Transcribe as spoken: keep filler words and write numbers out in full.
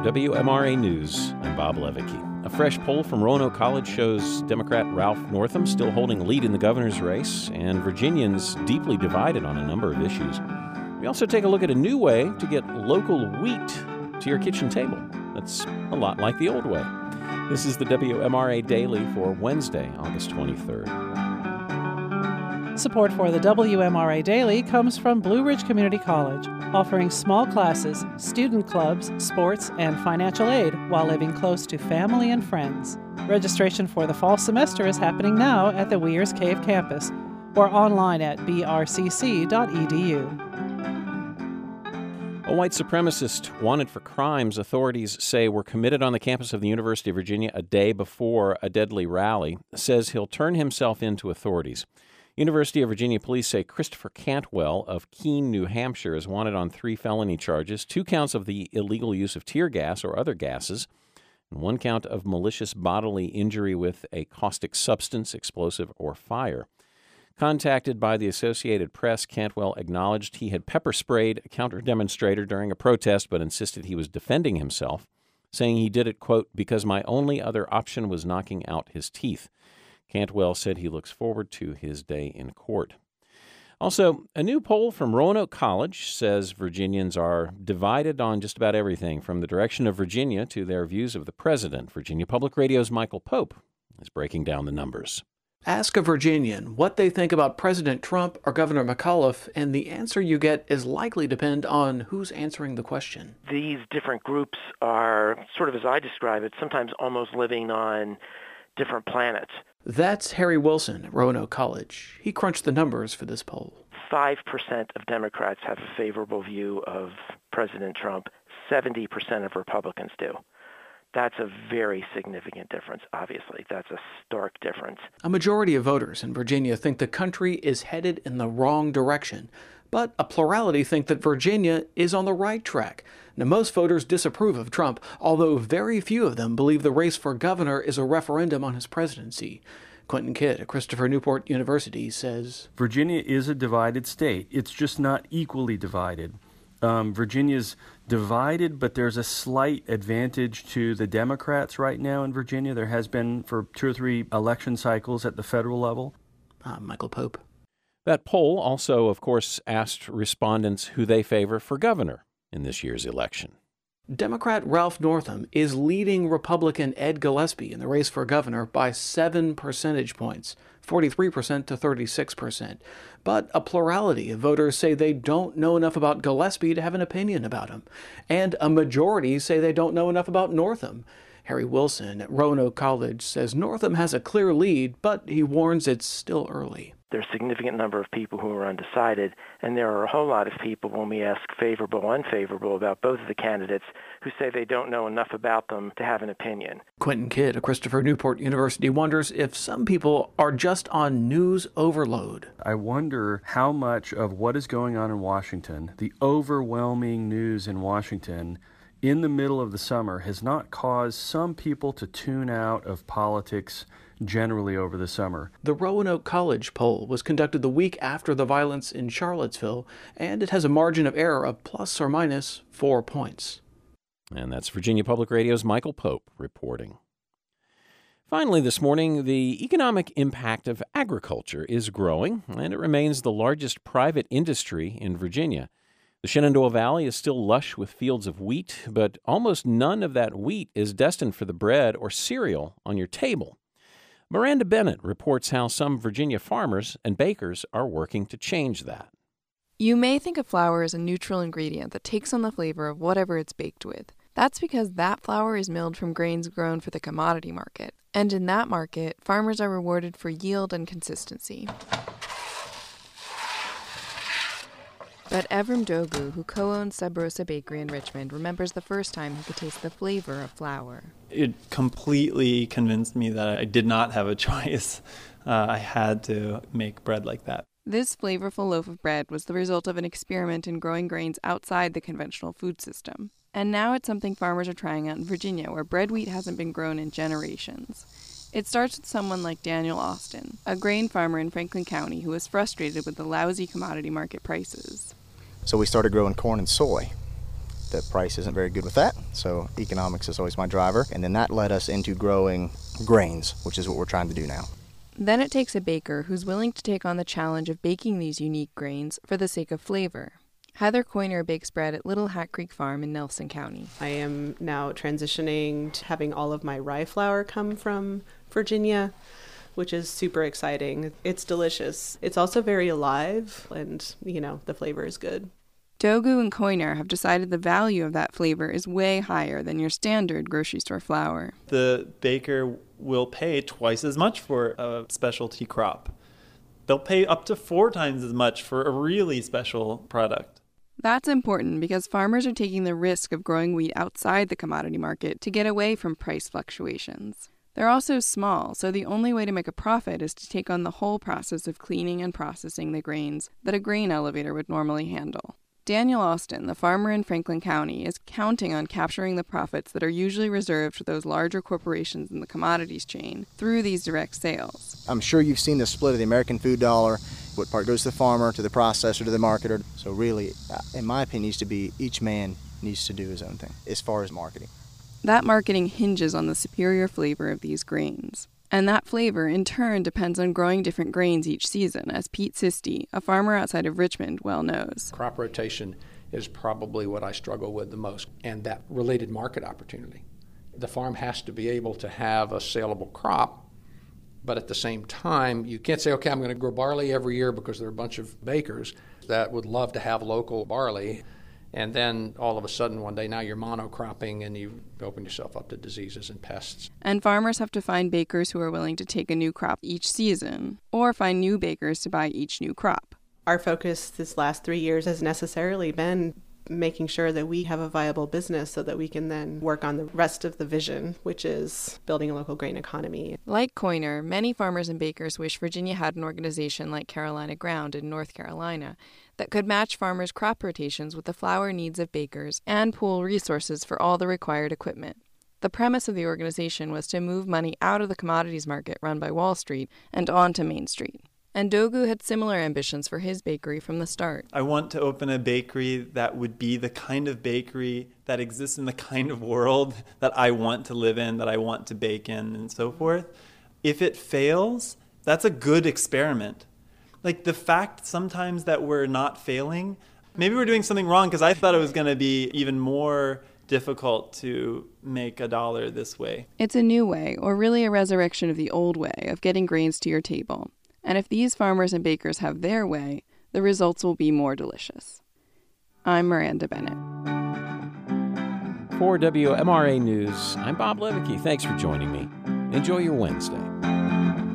W M R A News, I'm Bob Levicki. A fresh poll from Roanoke College shows Democrat Ralph Northam still holding a lead in the governor's race, and Virginians deeply divided on a number of issues. We also take a look at a new way to get local wheat to your kitchen table. That's a lot like the old way. This is the W M R A Daily for Wednesday, August twenty-third. Support for the W M R A Daily comes from Blue Ridge Community College, offering small classes, student clubs, sports, and financial aid while living close to family and friends. Registration for the fall semester is happening now at the Weers Cave campus or online at b r c c dot e d u. A white supremacist wanted for crimes authorities say were committed on the campus of the University of Virginia a day before a deadly rally says he'll turn himself in to authorities. University of Virginia police say Christopher Cantwell of Keene, New Hampshire, is wanted on three felony charges, two counts of the illegal use of tear gas or other gases, and one count of malicious bodily injury with a caustic substance, explosive, or fire. Contacted by the Associated Press, Cantwell acknowledged he had pepper sprayed a counter-demonstrator during a protest but insisted he was defending himself, saying he did it, quote, because my only other option was knocking out his teeth. Cantwell said he looks forward to his day in court. Also, a new poll from Roanoke College says Virginians are divided on just about everything, from the direction of Virginia to their views of the president. Virginia Public Radio's Michael Pope is breaking down the numbers. Ask a Virginian what they think about President Trump or Governor McAuliffe, and the answer you get is likely to depend on who's answering the question. These different groups are, sort of as I describe it, sometimes almost living on different planets. That's Harry Wilson at Roanoke College. He crunched the numbers for this poll. Five percent of Democrats have a favorable view of President Trump. seventy percent of Republicans do. That's a very significant difference, obviously. That's a stark difference. A majority of voters in Virginia think the country is headed in the wrong direction, but a plurality think that Virginia is on the right track. Now, most voters disapprove of Trump, although very few of them believe the race for governor is a referendum on his presidency. Quentin Kidd at Christopher Newport University says, Virginia is a divided state. It's just not equally divided. Um, Virginia's divided, but there's a slight advantage to the Democrats right now in Virginia. There has been for two or three election cycles at the federal level. Uh, Michael Pope. That poll also, of course, asked respondents who they favor for governor in this year's election. Democrat Ralph Northam is leading Republican Ed Gillespie in the race for governor by seven percentage points, forty-three percent to thirty-six percent. But a plurality of voters say they don't know enough about Gillespie to have an opinion about him. And a majority say they don't know enough about Northam. Harry Wilson at Roanoke College says Northam has a clear lead, but he warns it's still early. There's a significant number of people who are undecided, and there are a whole lot of people, when we ask favorable or unfavorable about both of the candidates, who say they don't know enough about them to have an opinion. Quentin Kidd at Christopher Newport University wonders if some people are just on news overload. I wonder how much of what is going on in Washington, the overwhelming news in Washington, in the middle of the summer has not caused some people to tune out of politics generally over the summer. The Roanoke College poll was conducted the week after the violence in Charlottesville, and it has a margin of error of plus or minus four points. And that's Virginia Public Radio's Michael Pope reporting. Finally this morning, the economic impact of agriculture is growing, and it remains the largest private industry in Virginia. The Shenandoah Valley is still lush with fields of wheat, but almost none of that wheat is destined for the bread or cereal on your table. Miranda Bennett reports how some Virginia farmers and bakers are working to change that. You may think of flour as a neutral ingredient that takes on the flavor of whatever it's baked with. That's because that flour is milled from grains grown for the commodity market. And in that market, farmers are rewarded for yield and consistency. But Evrim Dogu, who co-owns Sub Rosa Bakery in Richmond, remembers the first time he could taste the flavor of flour. It completely convinced me that I did not have a choice. Uh, I had to make bread like that. This flavorful loaf of bread was the result of an experiment in growing grains outside the conventional food system. And now it's something farmers are trying out in Virginia, where bread wheat hasn't been grown in generations. It starts with someone like Daniel Austin, a grain farmer in Franklin County who was frustrated with the lousy commodity market prices. So we started growing corn and soy. The price isn't very good with that, so economics is always my driver. And then that led us into growing grains, which is what we're trying to do now. Then it takes a baker who's willing to take on the challenge of baking these unique grains for the sake of flavor. Heather Coyner bakes bread at Little Hat Creek Farm in Nelson County. I am now transitioning to having all of my rye flour come from Virginia, which is super exciting. It's delicious. It's also very alive, and, you know, the flavor is good. Dogu and Coyner have decided the value of that flavor is way higher than your standard grocery store flour. The baker will pay twice as much for a specialty crop. They'll pay up to four times as much for a really special product. That's important because farmers are taking the risk of growing wheat outside the commodity market to get away from price fluctuations. They're also small, so the only way to make a profit is to take on the whole process of cleaning and processing the grains that a grain elevator would normally handle. Daniel Austin, the farmer in Franklin County, is counting on capturing the profits that are usually reserved for those larger corporations in the commodities chain through these direct sales. I'm sure you've seen the split of the American food dollar. What part goes to the farmer, to the processor, to the marketer. So really, in my opinion, needs to be each man needs to do his own thing as far as marketing. That marketing hinges on the superior flavor of these grains. And that flavor, in turn, depends on growing different grains each season, as Pete Sisti, a farmer outside of Richmond, well knows. Crop rotation is probably what I struggle with the most, and that related market opportunity. The farm has to be able to have a saleable crop, but at the same time, you can't say, okay, I'm going to grow barley every year because there are a bunch of bakers that would love to have local barley. And then all of a sudden one day now you're monocropping and you open yourself up to diseases and pests. And farmers have to find bakers who are willing to take a new crop each season or find new bakers to buy each new crop. Our focus this last three years has necessarily been making sure that we have a viable business so that we can then work on the rest of the vision, which is building a local grain economy. Like Coyner, many farmers and bakers wish Virginia had an organization like Carolina Ground in North Carolina that could match farmers' crop rotations with the flour needs of bakers and pool resources for all the required equipment. The premise of the organization was to move money out of the commodities market run by Wall Street and onto Main Street. And Dogu had similar ambitions for his bakery from the start. I want to open a bakery that would be the kind of bakery that exists in the kind of world that I want to live in, that I want to bake in, and so forth. If it fails, that's a good experiment. Like the fact sometimes that we're not failing, maybe we're doing something wrong, because I thought it was going to be even more difficult to make a dollar this way. It's a new way, or really a resurrection of the old way, of getting grains to your table. And if these farmers and bakers have their way, the results will be more delicious. I'm Miranda Bennett. For W M R A News, I'm Bob Levicki. Thanks for joining me. Enjoy your Wednesday.